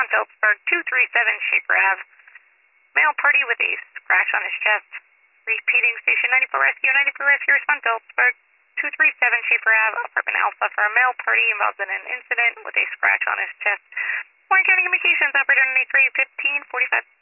respond to Ellsberg 237 Schaefer Ave. Male party with a scratch on his chest. Repeating, Station 94 Rescue, 94 Rescue, respond to Ellsberg 237 Schaefer Ave, apartment Alpha for a male party involved in an incident with a scratch on his chest. Warren County Communications, operator 93 1545.